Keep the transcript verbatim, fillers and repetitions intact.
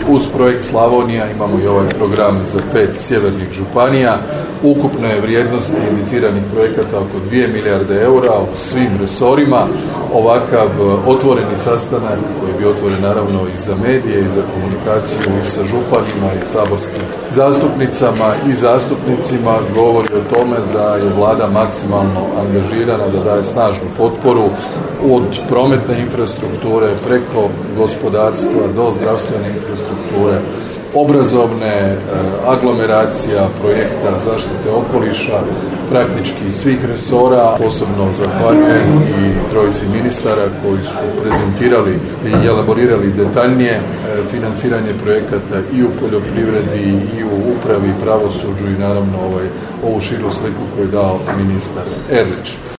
Uz projekt Slavonija imamo i ovaj program za pet sjevernih županija. Ukupne vrijednosti indiciranih projekata oko dvije milijarde eura u svim resorima. Ovakav otvoreni sastanak koji bi otvoren naravno i za medije i za komunikaciju i sa županima i saborskim zastupnicama i zastupnicima govori o tome da je vlada maksimalno angažirana, da daje snažnu potporu od prometne infrastrukture preko gospodarstva do zdravstvene infrastrukture, obrazovne, aglomeracija, projekta zaštite okoliša, praktički svih resora. Posebno zahvaljujem i trojici ministara koji su prezentirali i elaborirali detaljnije financiranje projekata i u poljoprivredi i u upravi, pravosuđu i naravno ovaj, ovu širu sliku koju je dao ministar Erlić.